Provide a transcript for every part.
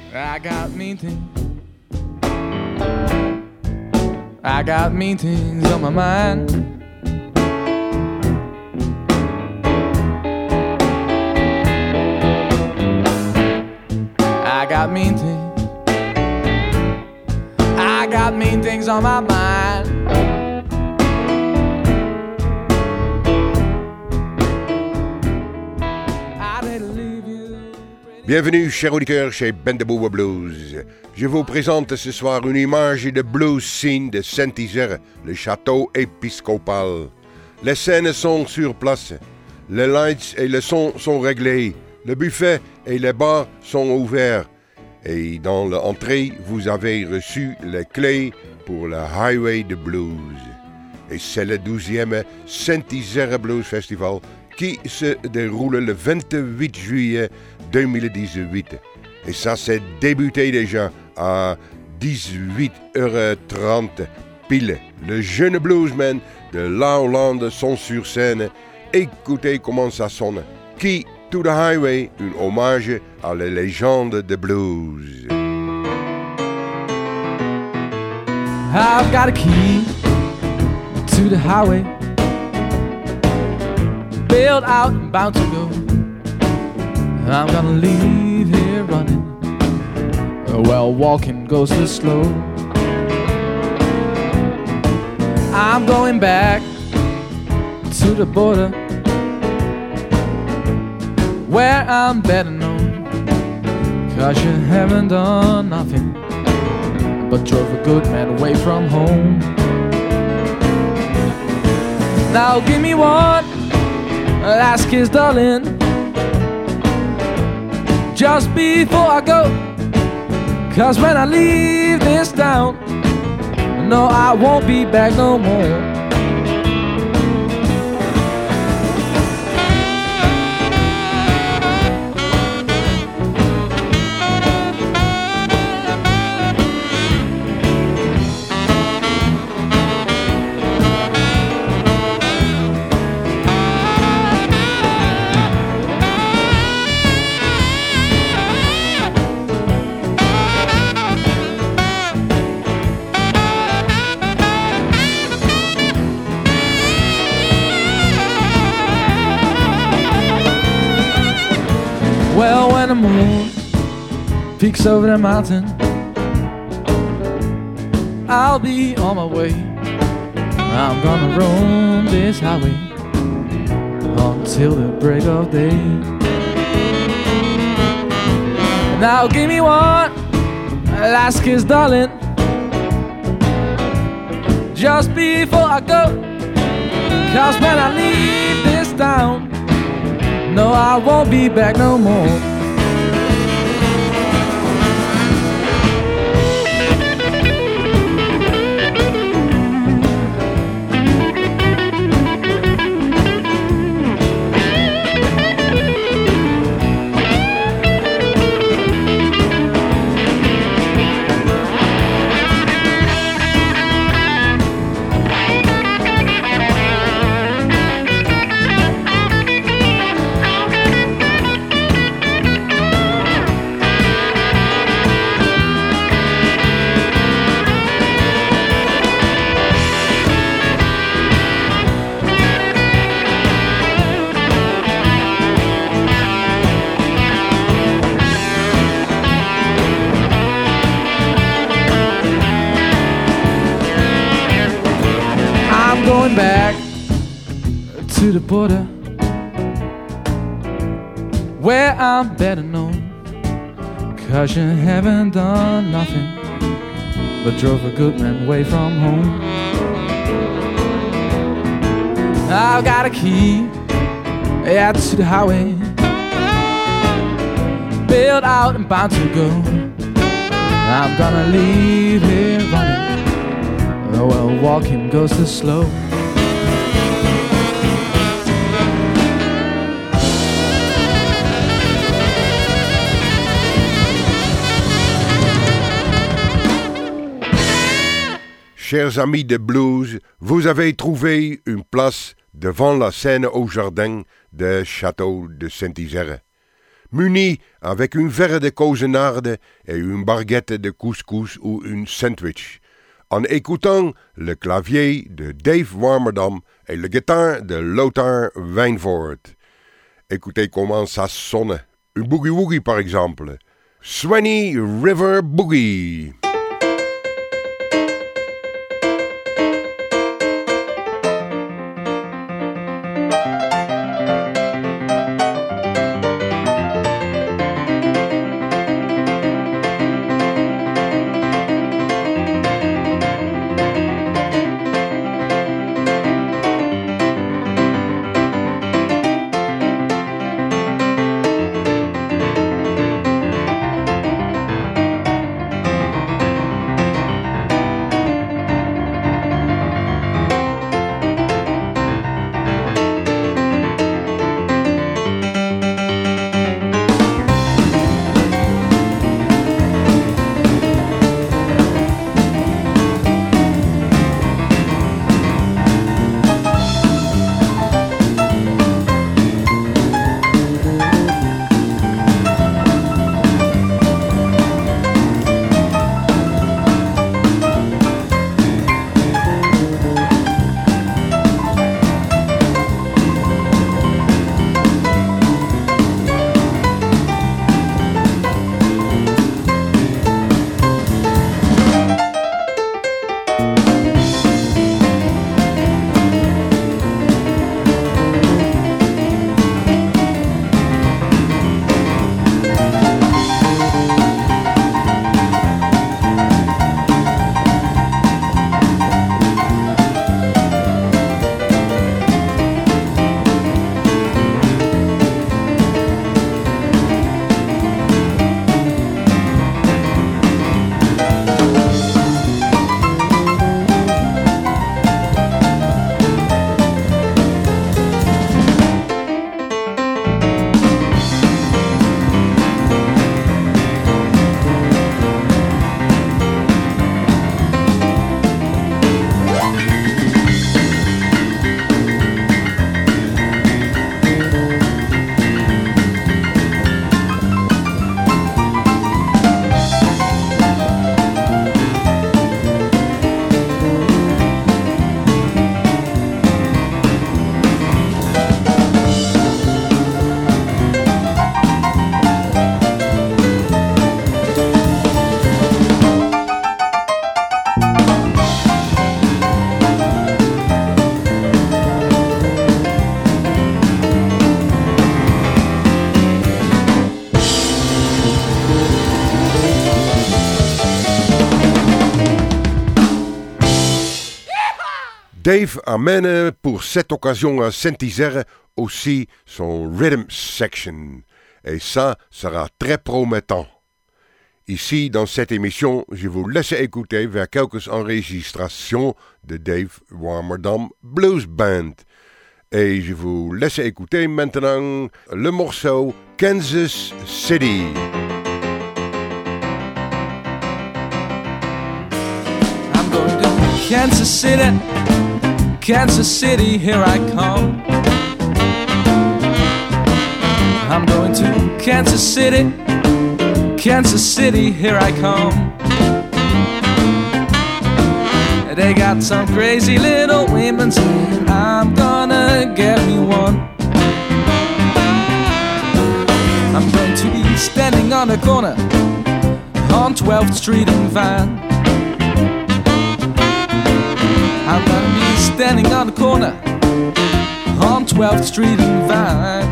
I got mean things. I got mean things on my mind. I got mean things. I got mean things on my mind. Bienvenue, chers auditeurs, chez Bendeboa Blues. Je vous présente ce soir une image de blues scene de Saint-Isère, le château épiscopal. Les scènes sont sur place, les lights et le son sont réglés, le buffet et les bars sont ouverts. Et dans l'entrée, vous avez reçu les clés pour le Highway de Blues. Et c'est le 12e Saint-Isère Blues Festival qui se déroule le 28 juillet 2018. Et ça s'est débuté déjà à 18h30 pile. Le jeune bluesman de La Hollande sont sur scène. Écoutez comment ça sonne. Key to the Highway, un hommage à la légende de blues. I've got a key to the highway, built out and bound to go. I'm gonna leave here running, well, walking goes too slow. I'm going back to the border, where I'm better known, 'cause you haven't done nothing but drove a good man away from home. Now give me one last kiss, darling, just before I go, 'cause when I leave this town, no, I won't be back no more. Well, when the moon peeks over the mountain, I'll be on my way. I'm gonna roam this highway until the break of day. Now give me one last kiss, darling, just before I go, 'cause when I leave this town, no, I won't be back no more. Going back to the border, where I'm better known, 'cause you haven't done nothing but drove a good man away from home. I've got a key out to the highway, built out and bound to go. I'm gonna leave here running, well, walking goes too slow. Chers amis de blues, vous avez trouvé une place devant la scène au jardin du château de Saint-Isère. muni avec un verre de causenarde et une baguette de couscous ou un sandwich, en écoutant le clavier de Dave Warmerdam et le guitare de Lothar Weinfort. Écoutez comment ça sonne. Un boogie-woogie par exemple. Swanee River Boogie. Dave amène pour cette occasion à Saint-Isère aussi son Rhythm Section, et ça sera très promettant. Ici, dans cette émission, je vous laisse écouter vers quelques enregistrations de Dave Warmerdam Blues Band. Et je vous laisse écouter maintenant le morceau Kansas City. I'm going to Kansas City, Kansas City, here I come. I'm going to Kansas City, Kansas City, here I come. They got some crazy little women saying I'm gonna get me one. I'm going to be standing on the corner on 12th Street in Van. I'm gonna be standing on the corner on 12th Street in Van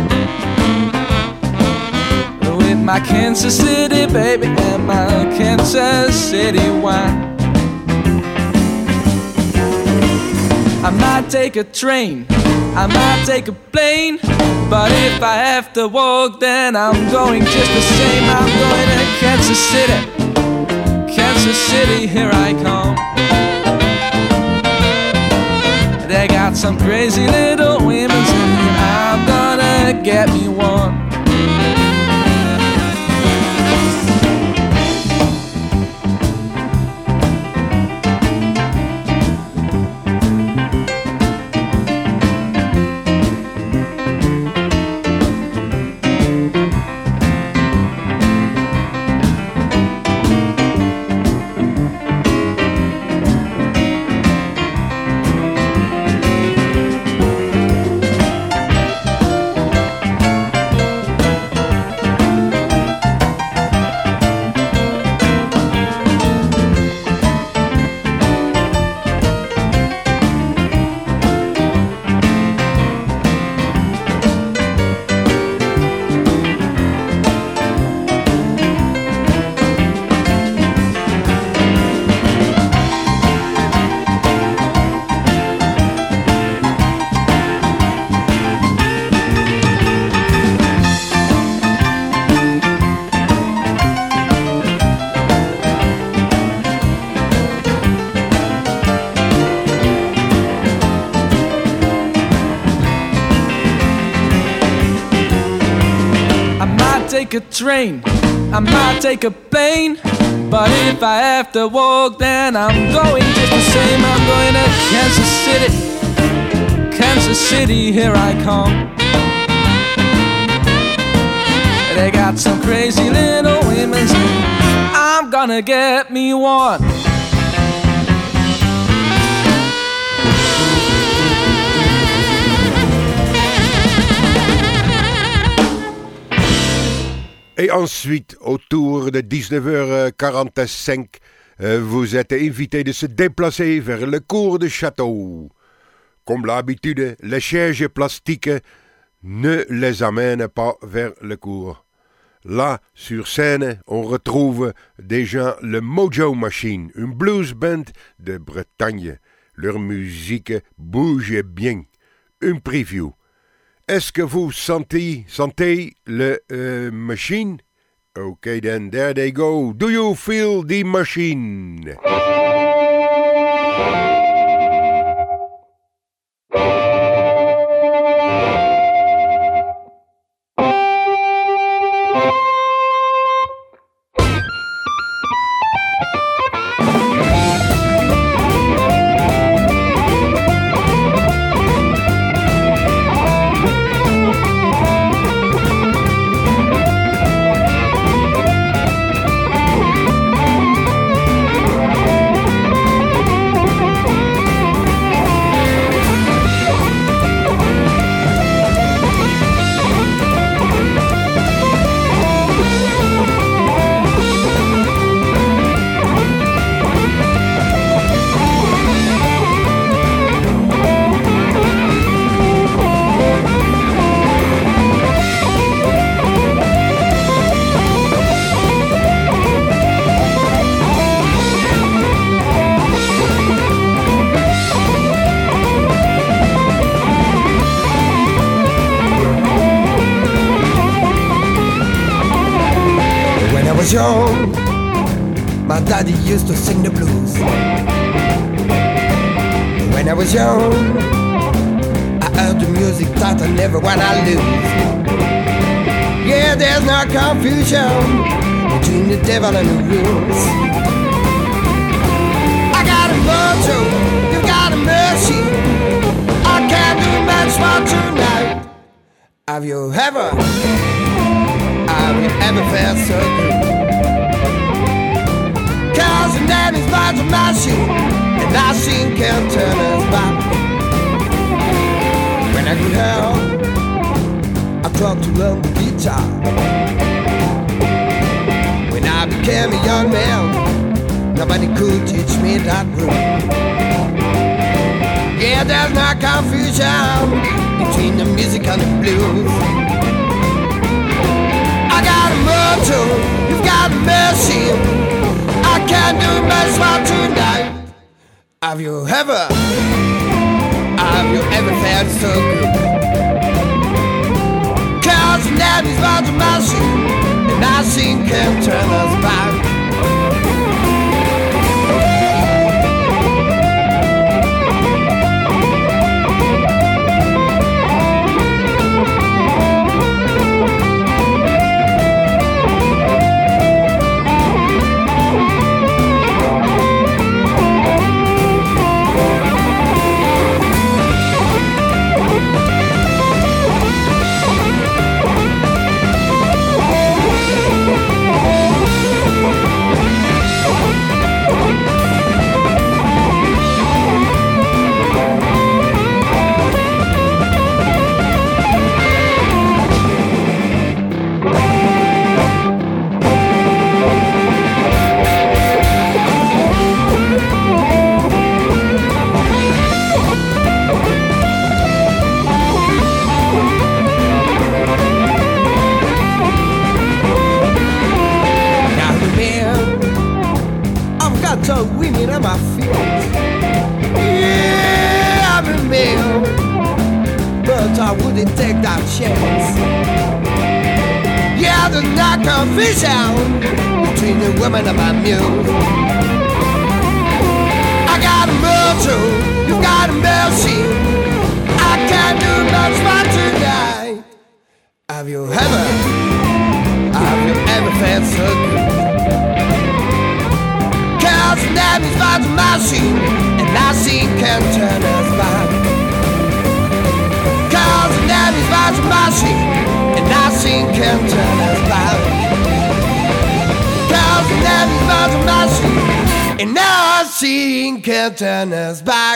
with my Kansas City baby and my Kansas City wine. I might take a train, I might take a plane, but if I have to walk, then I'm going just the same. I'm going to Kansas City, Kansas City, here I come. They got some crazy little women saying I'm gonna get me one. take a train, I might take a plane, but if I have to walk, then I'm going just the same. I'm going to Kansas City, Kansas City, here I come. They got some crazy little women, I'm gonna get me one. Et ensuite, autour de 19h45, vous êtes invité de se déplacer vers le cours de château. Comme l'habitude, les sièges plastiques ne les amènent pas vers le cours. Là, sur scène, on retrouve déjà le Mojo Machine, une blues band de Bretagne. Leur musique bouge bien. Une preview. Est-ce que vous sentez le machine? Okay, then there they go. Do you feel the machine? Young, my daddy used to sing the blues. When I was young, I heard the music that I never wanna lose. Yeah, there's no confusion between the devil and the rules. I got a mojo, you got a mercy. I can't do much for tonight. Have you ever felt so good? Cause the name is Mojo Machine, and machine can't turn us back. When I grew up, I tried to learn the guitar. When I became a young man, nobody could teach me that groove. Yeah, there's no confusion between the music and the blues. I got a mojo, you've got a machine. I can't do much for tonight. Have you ever felt so good? Cause the name is Mojo Machine, and machine can't turn us back. Women on my feet. Yeah, I'm a male, but I wouldn't take that chance. Yeah, there's no confusion between the woman and my mule. I got a mojo, you got a mercy. I can't do much for tonight. Have you can't turn us back. Cause that was a machine, and now she can't turn us back.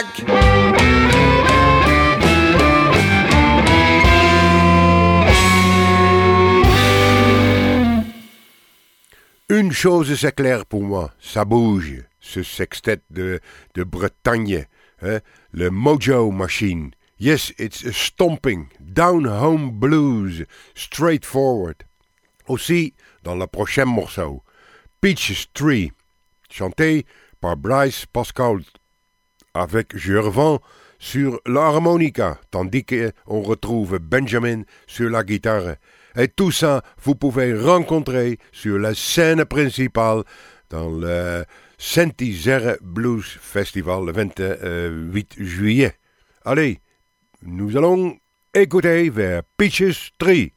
Une chose c'est clair pour moi, ça bouge, ce sextet de Bretagne, hein? Le Mojo Machine. Yes, it's a stomping, down-home blues, straightforward. Aussi, dans le prochain morceau, Peaches Tree, chanté par Bryce Pascal, avec Gervant sur l'harmonica, tandis qu'on retrouve Benjamin sur la guitare. Et tout ça, vous pouvez rencontrer sur la scène principale dans le Saint-Isère Blues Festival le 28 juillet. Allez, nous allons écouter vers Peaches Tree.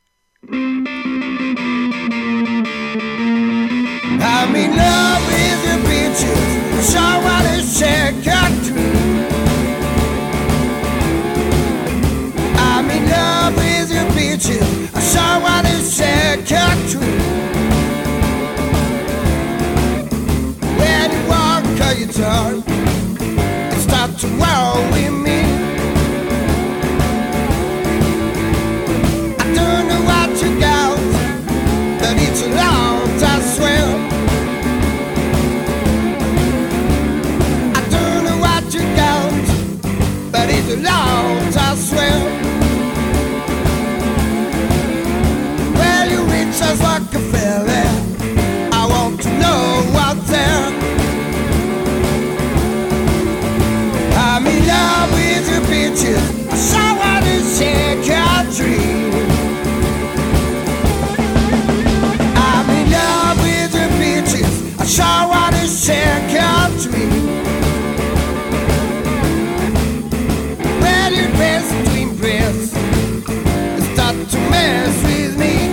I'm in love with the peaches, so I just check out tree. I'm in love with the peaches, so I just check out tree. When you walk or you turn, it starts to wow with me. I don't know what you got, but it's a long time, I swear. But it's a long time, I swear. Well, you reach us like a fella. I want to know what's there. I'm in love with your pictures. I saw what is shake your dream. I'm in love with your pictures. I saw what is shake your dream. To impress, start to mess with me.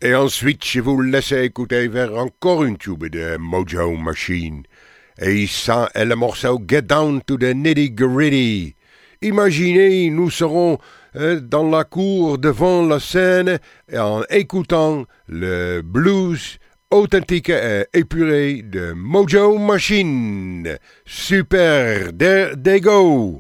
Et ensuite, je vous laisse écouter vers encore une tube de Mojo Machine. Et ça est le morceau Get Down to the Nitty Gritty. Imaginez, nous serons dans la cour devant la scène en écoutant le blues authentique et épuré de Mojo Machine. Super, there they go!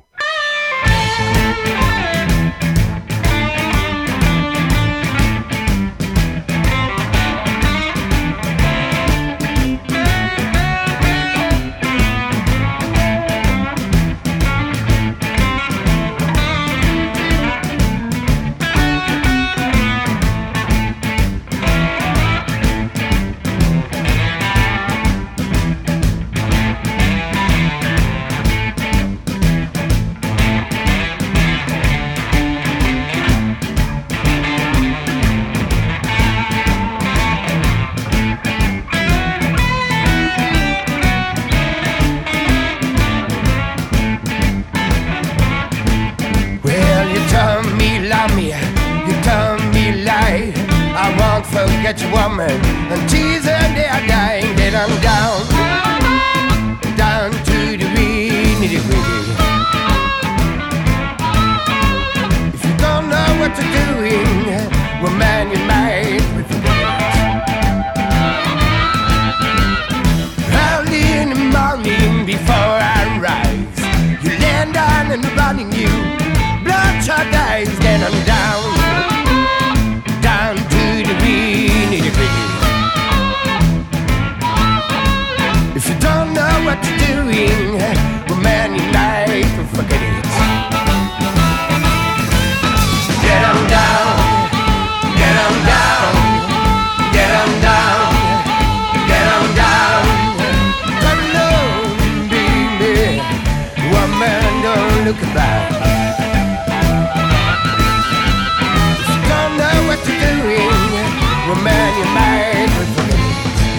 Forget your woman and tease her day I dying. Get on down, down to the nitty gritty. If you don't know what you're doing, well man you might forget it. Early in the morning before I rise, you land on and running you, bloodshot eyes. Get on down, down to the nitty-gritty. If you don't know what you're doing, well man, you might forget it. Get on down, get on down, get on down, get on down. Come along, baby, one man don't look back. What you're doing, well man, you might forget it.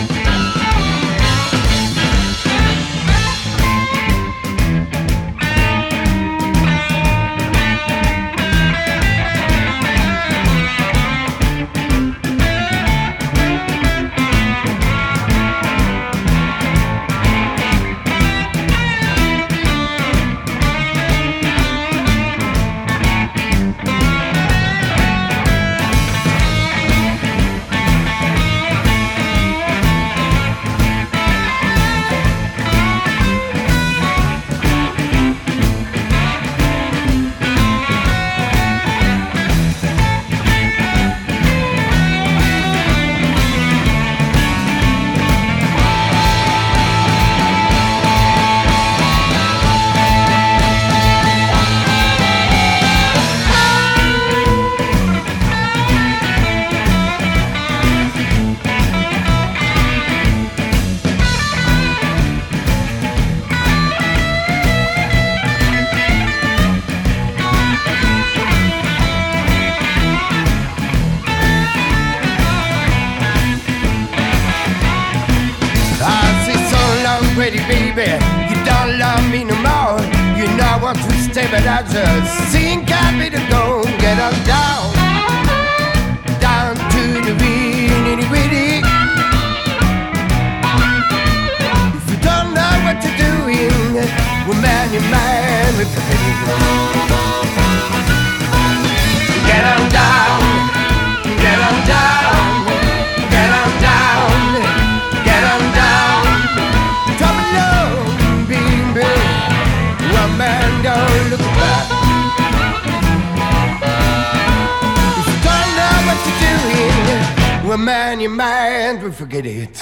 But I just think I'd be the go. Get on down, down to the nitty-gritty. If you don't know what you're doing, well man, you might forget it. Get on down, get on down, get on down, get on down. Come along, baby, one man don't look back. If you don't know what you're doing, well man, your mind will forget it.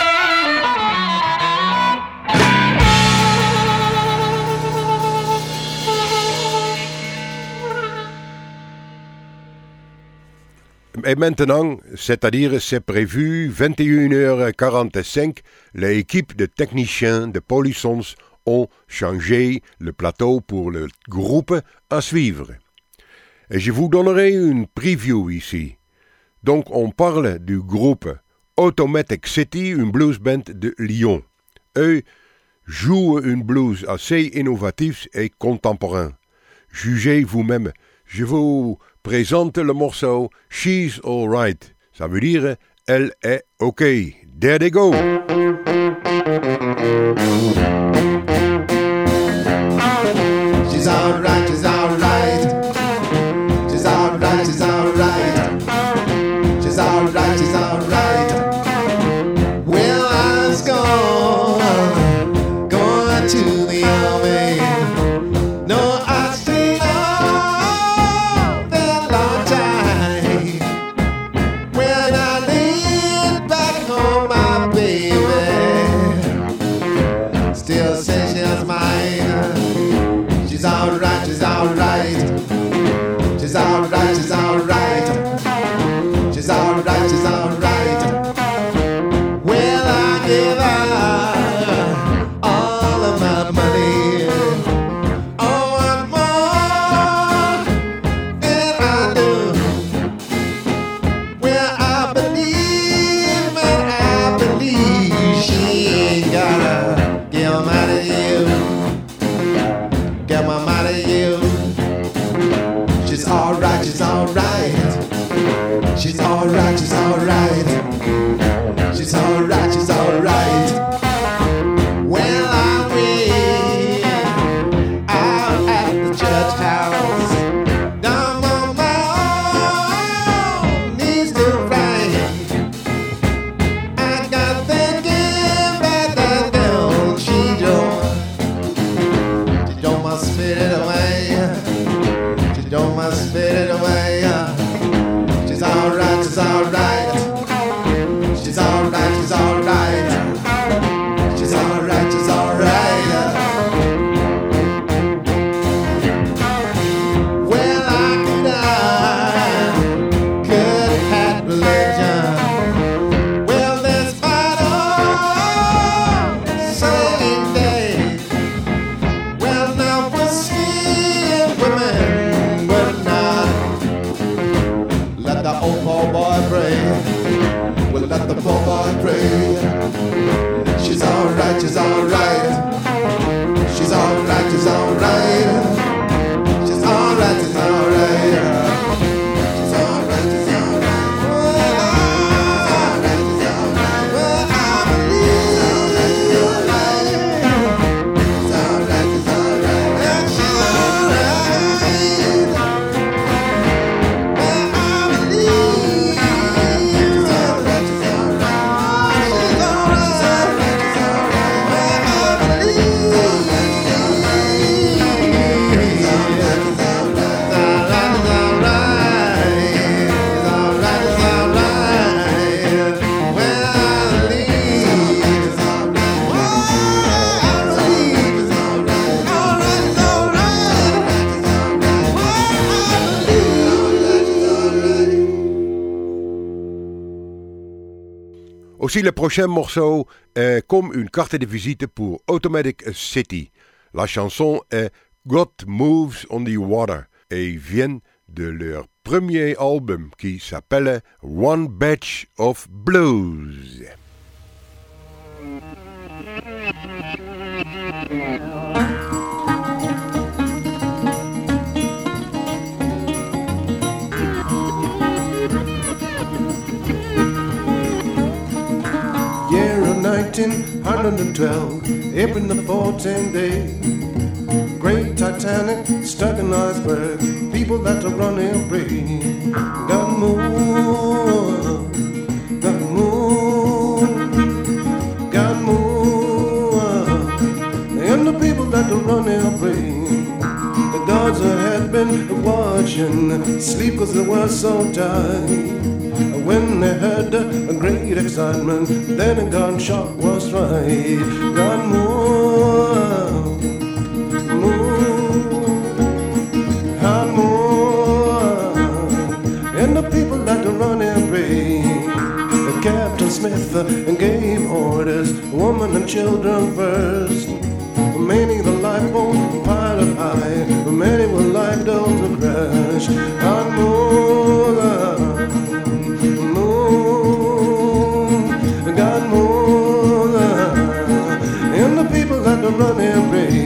Et maintenant, c'est-à-dire c'est prévu 21h45, l'équipe de techniciens de Polysons ont changé le plateau pour le groupe à suivre. Et je vous donnerai une preview ici. Donc on parle du groupe Automatic City, une blues band de Lyon. Eux jouent une blues assez innovative et contemporain. Jugez vous-même. Je vous présente le morceau She's Alright. Ça veut dire elle est OK. There they go. She's alright, she's alright. She's alright, she's alright. She's alright, she's alright. Well, I was going to the army. No, I stayed on that long time. When I leave back home, my baby still says she's mine. She's alright, she's alright. She's alright, she's alright. She's alright, she's alright. Well, I give her all of my money. Oh, and more than I do. Well, I believe she ain't gotta give them out of you. Get my out of you. She's alright, she's alright. She's alright, she's alright. She's alright, she's alright. Well, I wait out at the church house. Down on my own knees to pray. I got thinking about that girl she don't must spit it away. She don't must spit it away. She's alright, she's alright. She's alright, she's alright. She's alright, she's alright. Well, I could have religion. Well, there's fight on same day. Well, now we're seeing women would not let the old poor boy pray. Well, let the poor boy pray. She's alright, she's alright. She's alright, she's alright. She's alright, she's alright. She's alright, she's alright. Well, I believe she's alright, she's alright. She's alright, she's alright. And she's alright. Well, I believe she's alright, she's alright. She's alright, she's alright, she's alright. Well, I believe she's alright, she's Aussi, le prochain morceau est comme une carte de visite pour Automatic City. La chanson est God Moves on the Water et vient de leur premier album qui s'appelle One Batch of Blues. Year of 1912, April the 14th day. Great Titanic stuck in iceberg, people that are running free. Got moved, got moved, got moved. And the people that are running free, the gods had been watching, sleep 'cause they were so tired. When they heard a great excitement, then a gunshot was fired. God moved, moved, God moved, and the people that run and pray. Captain Smith gave orders, women and children first. Many the lifeboat piled high, many were like those to crash. God moved, God moved, and the people that run and pray.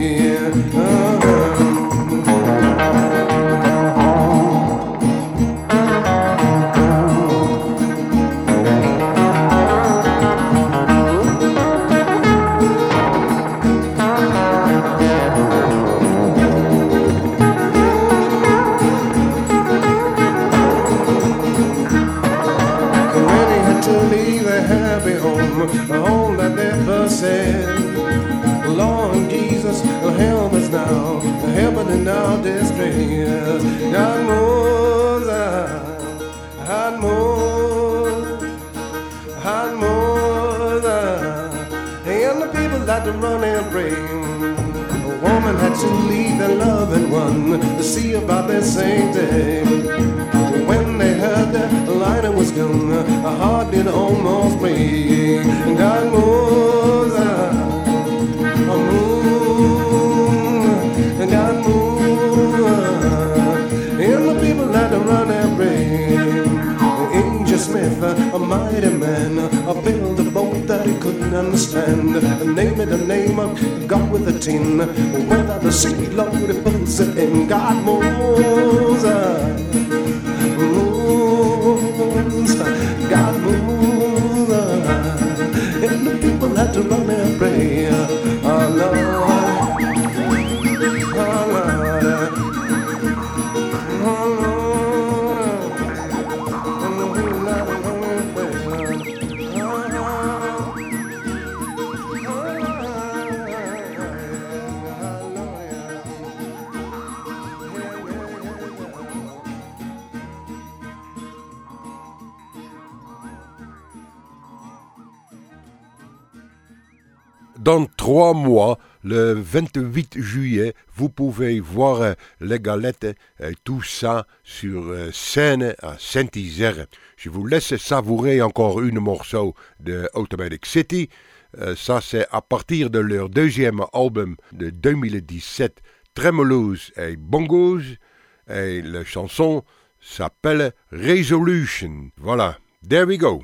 said, Lord Jesus, help us now, help us in our distress. God moves, God moves, God moves, and the people had to run and pray. A woman had to leave their loving one to see about their same day. When they heard that Lina was gone, her heart did almost break. God moves, God moves, and the people had to run and pray. Angel Smith, a mighty man, built a boat that he couldn't understand. Name it the name of God with a tin. Whether the sea loaded puts it in, God moves, moves, God moves, and the people had to run and pray. Oh Lord, oh Lord, oh Dans 3 mois, le 28 juillet, vous pouvez voir les galettes et tout ça sur scène à Saint-Isère. Je vous laisse savourer encore une morceau de Automatic City. Ça, c'est à partir de leur deuxième album de 2017, Tremolos et Bongos. Et la chanson s'appelle Resolution. Voilà, there we go.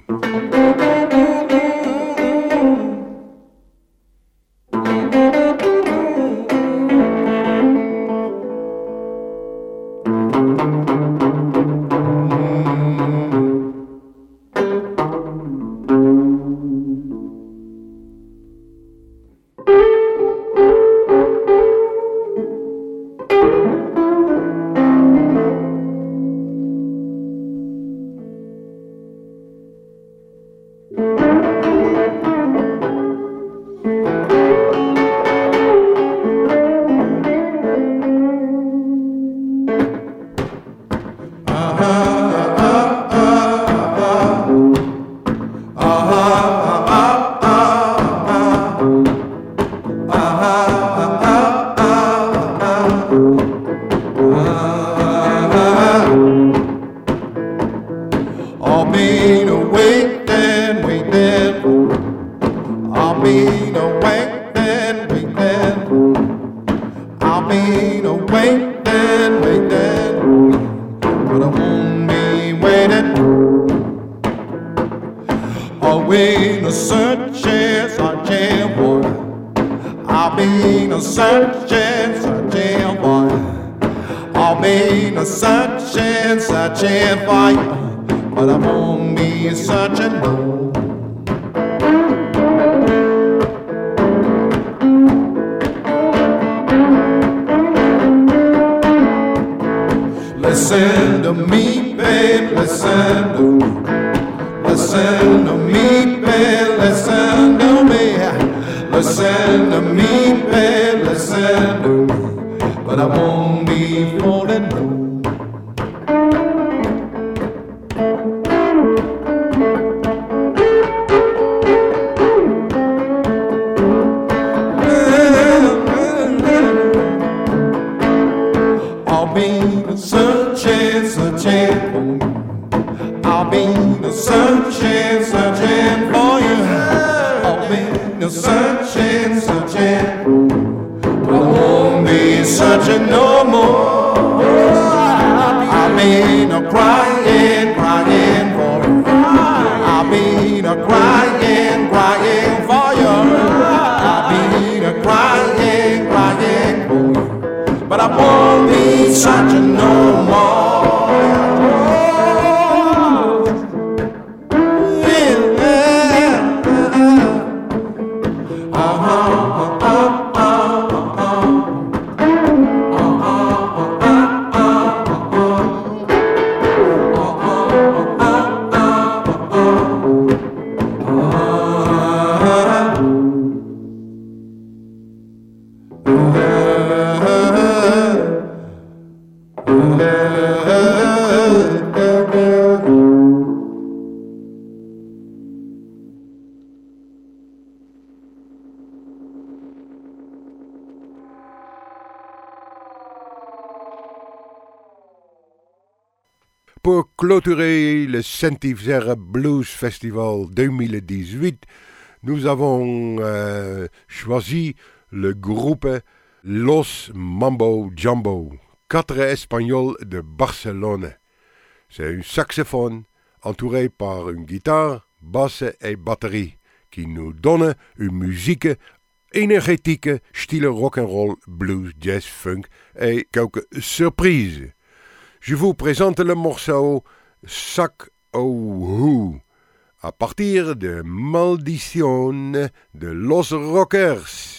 pour clôturer le Saint-Yves Blues Festival 2018, nous avons choisi le groupe Los Mambo Jumbo, 4 Espagnols de Barcelone. C'est un saxophone entouré par une guitare, basse et batterie qui nous donne une musique énergétique, style rock'n'roll, blues, jazz, funk et quelques surprises. Je vous présente le morceau Sac au Who à partir de Maldition de Los Rockers.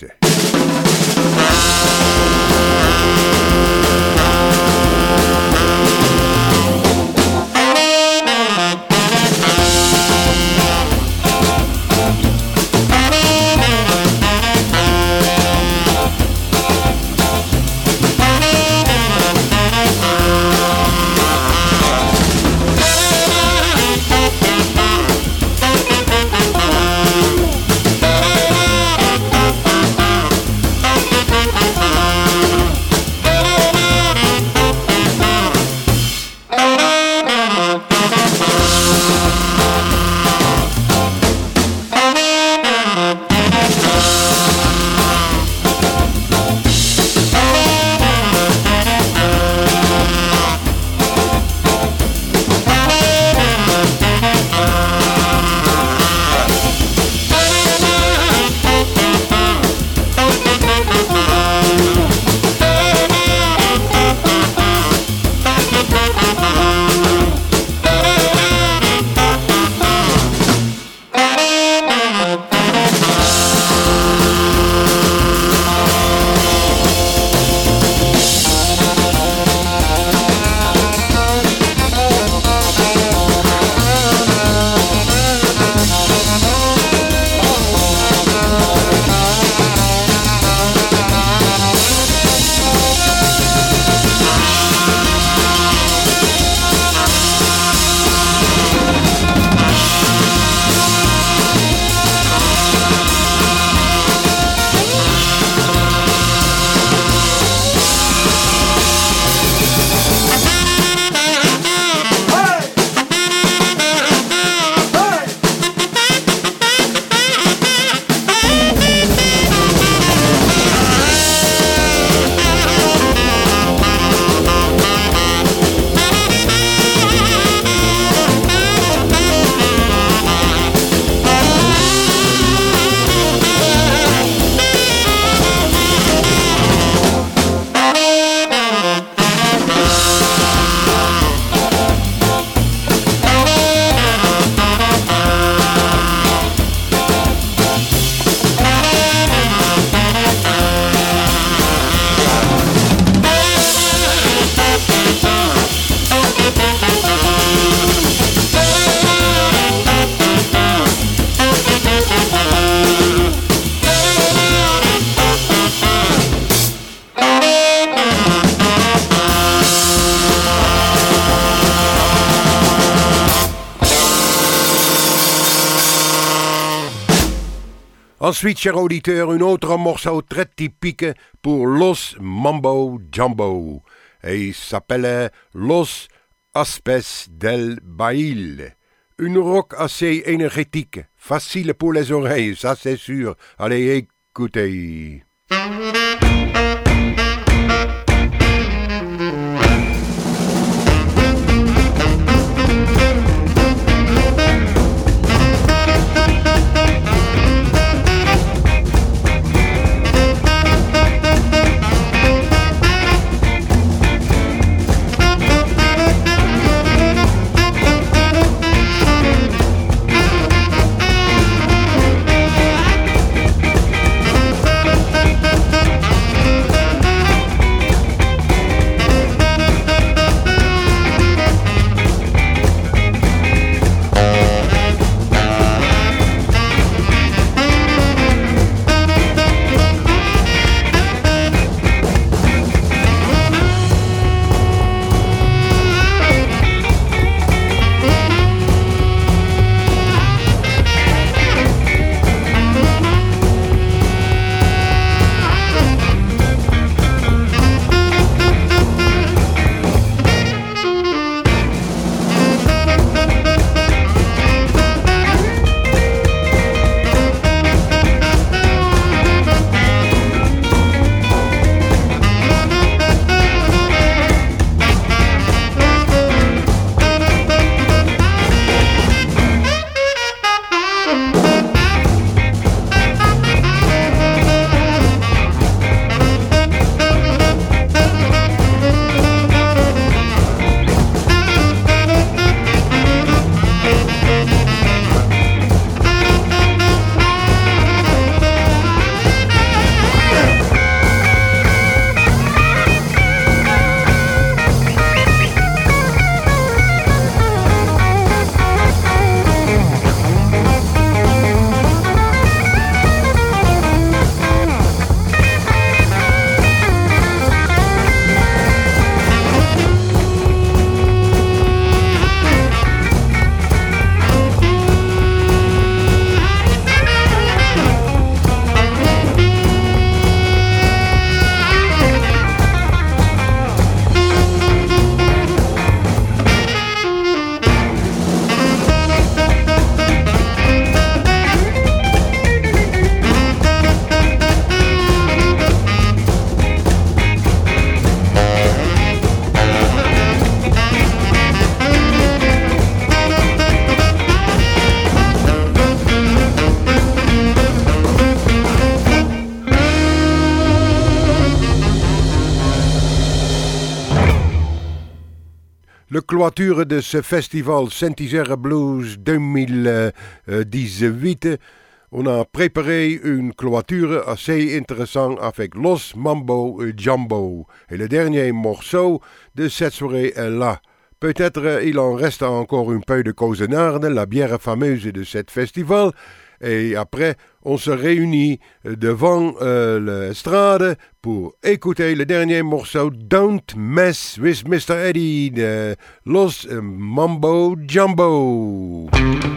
Ensuite, cher auditeur, un autre morceau très typique pour Los Mambo Jumbo. Et il s'appelle Los Aspes del Baile. Une rock assez énergétique, facile pour les oreilles, ça c'est sûr. Allez, écoutez. Le clôture de ce festival Saint-Isère Blues 2018, on a préparé une clôture assez intéressante avec Los Mambo Jumbo. Et le dernier morceau de cette soirée est là. Peut-être il en reste encore un peu de Cosenarde, la bière fameuse de ce festival. Et après, on se réunit devant l'estrade pour écouter le dernier morceau Don't Mess with Mr. Eddie de Los Mambo Jumbo.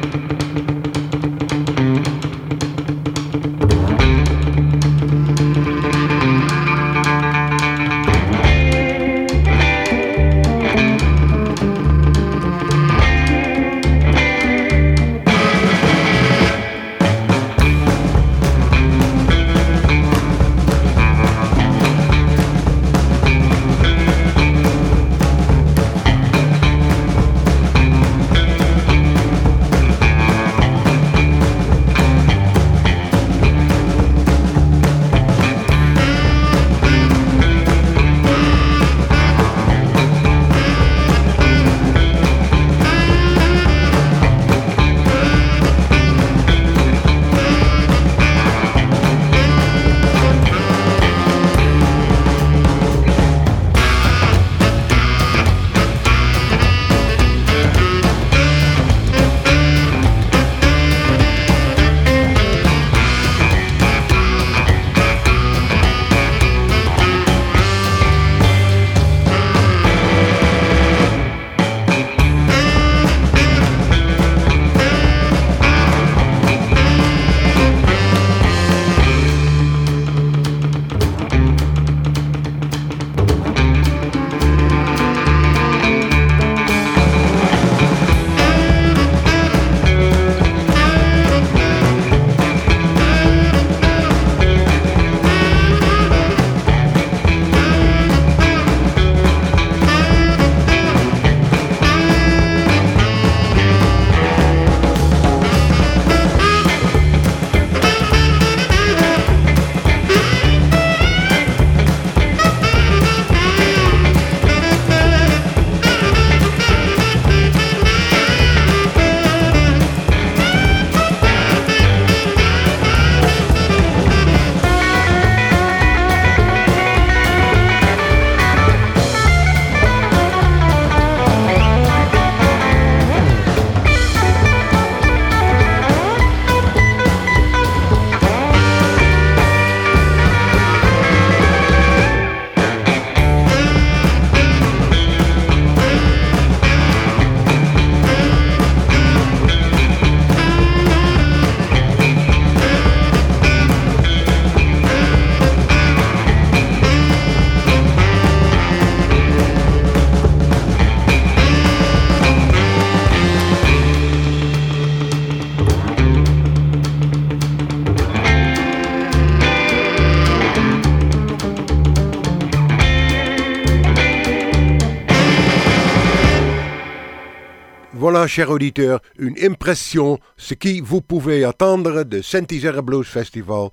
Voilà, chers auditeurs, une impression, ce que vous pouvez attendre de Saint-Isère Blues Festival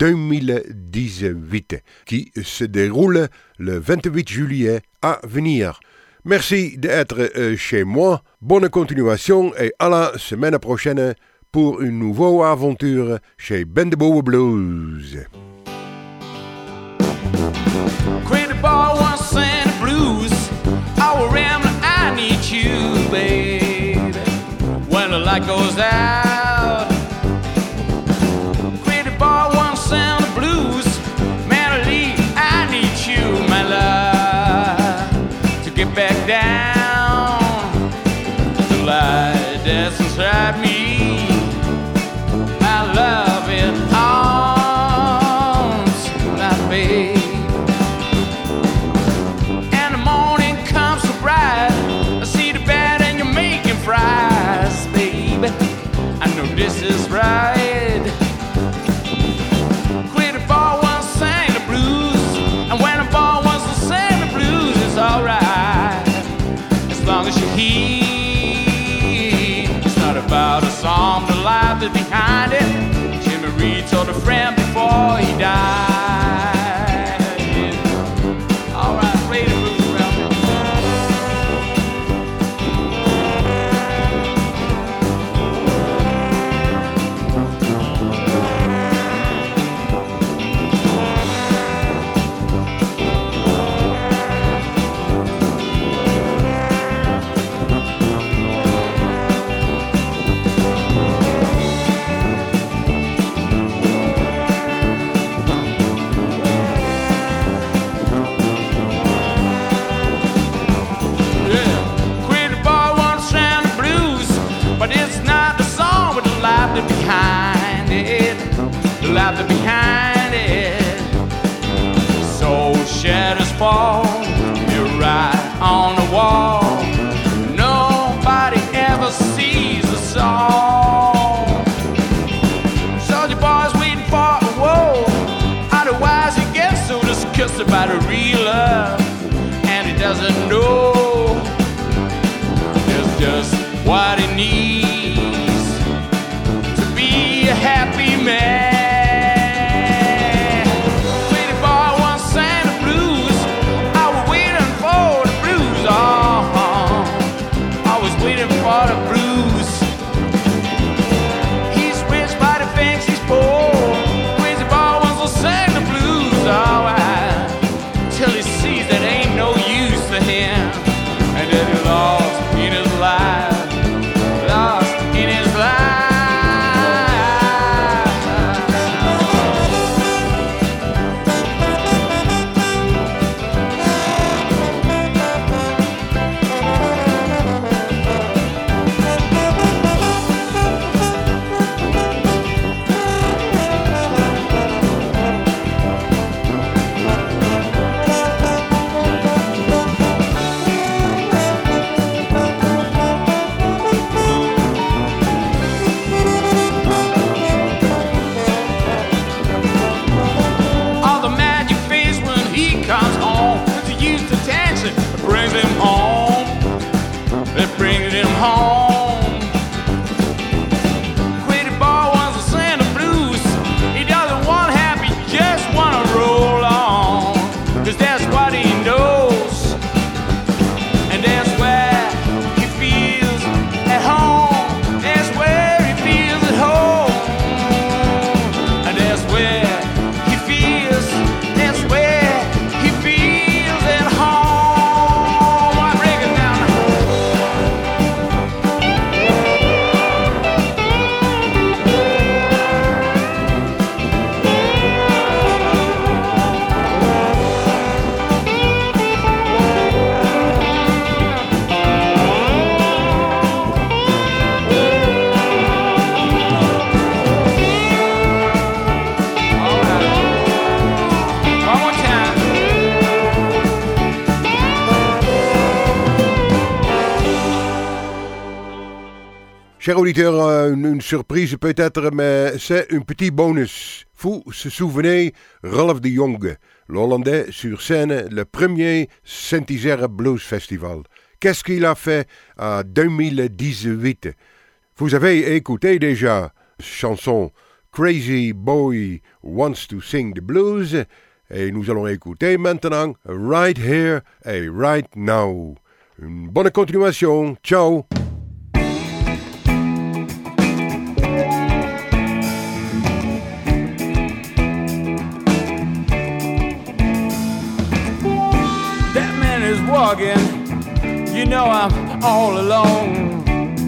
2018, qui se déroule le 28 juillet à venir. Merci d'être chez moi, bonne continuation et à la semaine prochaine pour une nouvelle aventure chez Bendeboe Blues. Crazy boy wants Santa blues. Oh, Ramblin', I need you, baby. When the light goes out, crazy boy wants Santa blues. Melody, I need you, my love, to get back down. The light that's inside me, I love it arms, my baby. Fries, baby, I know this is right. Quit ball wants to sing the blues, and when a ball wants to sing the blues, it's alright, as long as you hear. It's not about a song, the life that's behind it. Jimmy Reed told a friend before he died. Alright, play the blues around me. stopped behind it. So shadows fall, you're right on the wall. Nobody ever sees the song. Soldier boy's waiting for a war. Otherwise he gets so disgusted by the real love, and he doesn't know just what he needs to be a happy man. Pretty boy once sang the blues. I was waiting for the blues. I was waiting for the blues. He's rich but he thinks he's poor. Crazy boy once sang the blues. Till he sees that ain't no use to him, and that he lost in his life, lost in his life. Brings him home, that brings him home. Quitty boy wants to sing the blues. He doesn't want happy, just wanna roll on. 'Cause that's what he knows, and that's where he feels at home. That's where he feels at home, and that's where he feels, that's where he feels at home. Chers auditeurs, une surprise peut-être, mais c'est un petit bonus. Vous se souvenez, Rolf de Jong, l'Hollandais, sur scène, le premier Saint-Isère Blues Festival. Qu'est-ce qu'il a fait en 2018? Vous avez écouté déjà chanson Crazy Boy Wants to Sing the Blues, et nous allons écouter maintenant Right Here et Right Now. Une bonne continuation. Ciao! Walking, you know I'm all alone.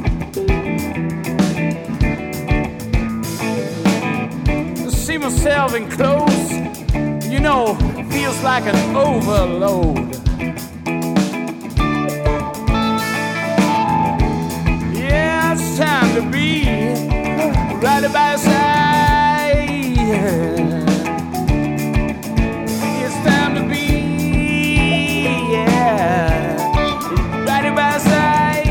To see myself in clothes, you know, feels like an overload. Yeah, it's time to be right by your side. It's time to be right by your side.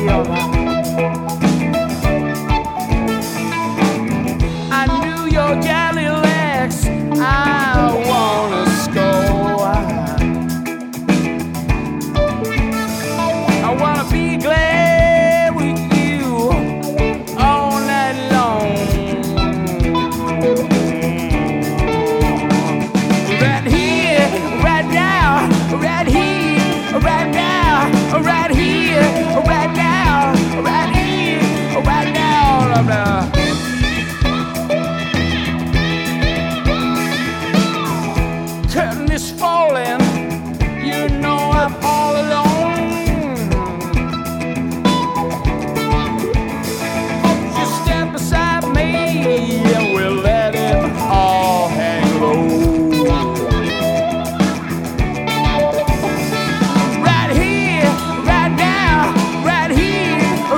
I knew your galley legs, I wanna score. I wanna be glad with you all night long. Right here, right now, right here, right now, right here, right now, right here, right now, blah, blah. Curtain is falling, you know I'm all alone. Won't you stand beside me and we'll let it all hang low.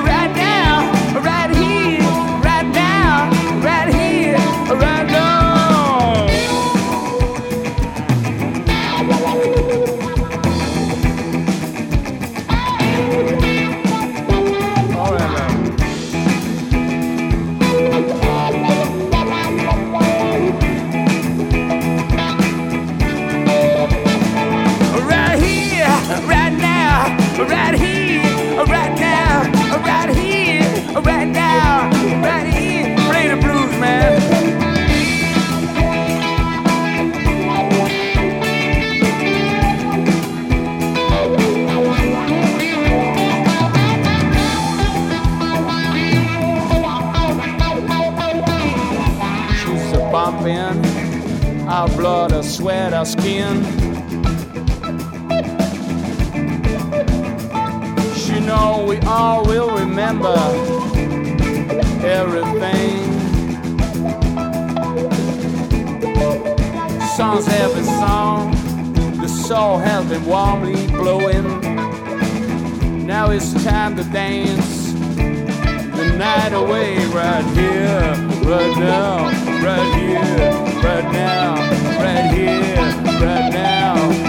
Right now, right now, right here, right now. sweat, our skin. You know we all will remember everything. Songs have been sung, the soul has been warmly blowing. Now it's time to dance the night away right here, right now, right here, right now, right here, right now.